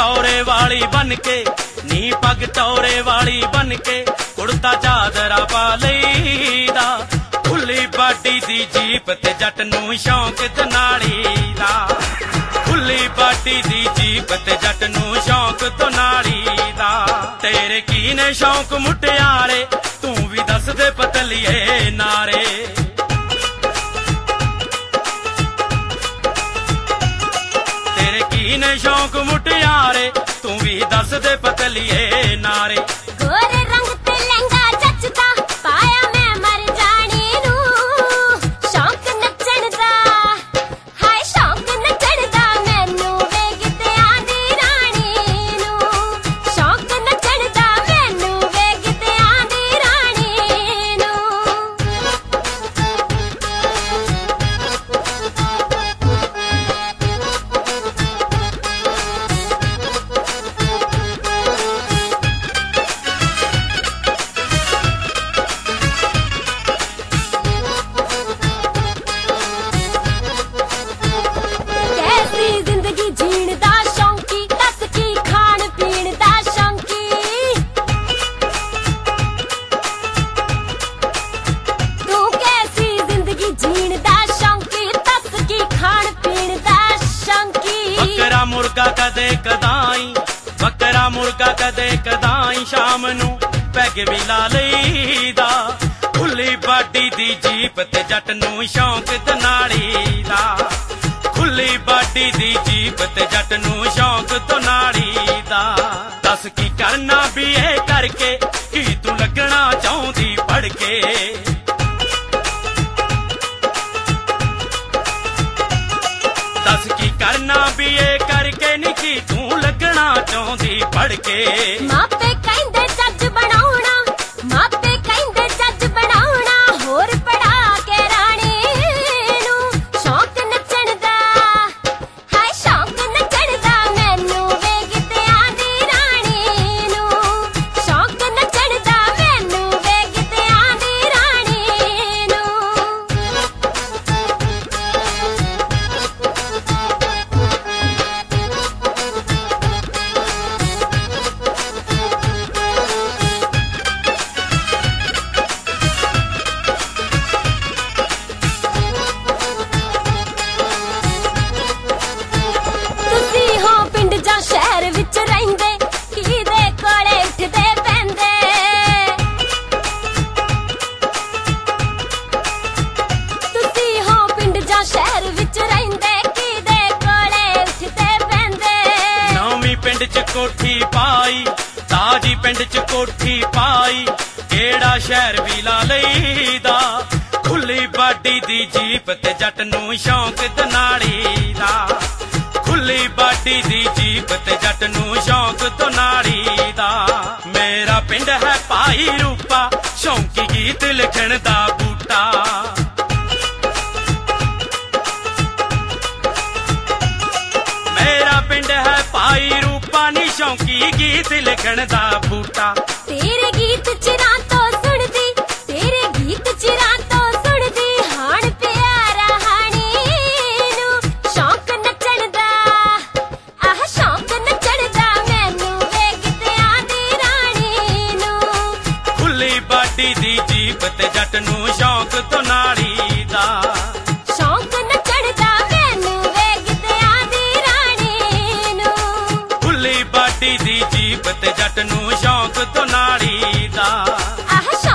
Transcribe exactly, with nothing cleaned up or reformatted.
टौरे वाली बन के नी पग टौरे वाली बन के कुड़ता चादरा पा लईदा खुली बाडी दी जीप ते जट नूं शौक धनाड़ी दा खुली बाडी दी जीप ते जट नूं शौक धनाड़ी दा तेरे की ने शौक मुटियारे तू भी दस दे पतलिए नारे तेरे की ने शौक मुटियारे तू भी दस दे पतलिए नारे गोरे रंग ते लहंगा जचदा पाया मैं मर जानी नू शौक नचण दा हाय शौक नचण दा मैनू वेख ते आंदी रानी नू शौक नचण दा मैनू वेख ते आंदी रानी नू कैसी जिंदगी जीण दा शौंकी दस की खाण पीण दा शौंकी तू कैसी जिंदगी जीण दा शौंकी दस की खाण पीण दा शौंकी बकरा मुर्गा कदे कदाई बकरा मुर्गा कदे कदाई शाम नू पैग भी ला लईदा खुली बाडी दी जीप ते जट नूं शौक धनाड़ी दा खुली बाडी दी जीप ते जट नूं शौक धनाड़ी दा दस की करना भी ए करके की तू लगना चाहुंदी पढ़ के दस की करना भी ए करके नी की तू लगना चाहुंदी पढ़ के मापे कहंदे जज बनाउणा मापे कहंदे जज बनाउणा होर पढ़ा के रानी नू शौक नचण दा हाय शौक नचण दा मैनू वेख ते आंदी रानी नू शौक नचण दा मैनू वेख ते आंदी रानी नू ਤੁਸੀਂ ਹੋ ਪਿੰਡ ਜਾਂ ਸ਼ਹਿਰ ਵਿੱਚ ਰਹਿੰਦੇ ਕਿਹਦੇ ਕੋਲੇ ਉੱਠਦੇ ਪੈਂਦੇ ਤੁਸੀਂ ਹੋ ਪਿੰਡ ਜਾਂ ਸ਼ਹਿਰ ਵਿੱਚ ਰਹਿੰਦੇ ਕਿਹਦੇ ਕੋਲੇ ਉੱਠਦੇ ਪੈਂਦੇ ਨੌਵੀਂ ਪਿੰਡ ਚ ਕੋਠੀ ਪਾਈ ਤਾਜੀ ਪਿੰਡ ਚ ਕੋਠੀ ਪਾਈ ਕਿਹੜਾ ਸ਼ਹਿਰ ਵੀ ਲਾ ਲਈਦਾ ਖੁੱਲੀ ਬਾਡੀ ਦੀ ਜੀਪ ਤੇ ਜੱਟ ਨੂੰ ਸ਼ੌਕ ਧਨਾੜੀ ਦਾ ਖੁੱਲੀ ਬਾਡੀ ਦੀ ਜੀਪ ਤੇ ਜੱਟ ਨੂੰ ਸ਼ੌਕ ਧਨਾੜੀ ਦਾ ਮੇਰਾ ਪਿੰਡ ਹੈ ਭਾਈ ਰੂਪਾ ਸ਼ੌਂਕੀ ਗੀਤ ਲਿਖਣ ਦਾ ਬੂਟਾ ਮੇਰਾ ਪਿੰਡ ਹੈ ਭਾਈ ਰੂਪਾ ਨੀ ਸ਼ੌਂਕੀ ਗੀਤ ਲਿਖਣ ਦਾ ਬੂਟਾ ਤੇਰੇ ਗੀਤ ਚਿਰਾਂ ਤੋਂ ਸੁਣਦੀ ਤੇਰੇ ਗੀਤ ਚਿਰਾਂ ਤੋਂ ਸੁਣਦੀ ਹਾਣ ਪਿਆਰਾ ਹਾਣੀ ਨੂੰ ਸ਼ੌਕ ਨੱਚਣ ਦਾ ਆਹ ਸ਼ੌਕ ਨੱਚਣ ਦਾ ਮੈਨੂੰ ਵੇਖ ਤੇ ਆਂਦੀ ਰਾਣੀ ਨੂੰ ਖੁੱਲੀ ਬਾਡੀ ਦੀ ਜੀਪ ਤੇ ਜੱਟ ਨੂੰ ਸ਼ੌਕ ਧਨਾੜੀ ਦਾ ਸ਼ੌਕ ਨੱਚਣ ਦਾ ਮੈਨੂੰ ਵੇਖ ਤੇ ਆਂਦੀ ਰਾਣੀ ਨੂੰ ਖੁੱਲੀ ਬਾਡੀ ਦੀ ਜੀਪ ਤੇ ਜੱਟ ਨੂੰ ਸ਼ੌਕ ਧਨਾੜੀ ਦਾ ਆਹ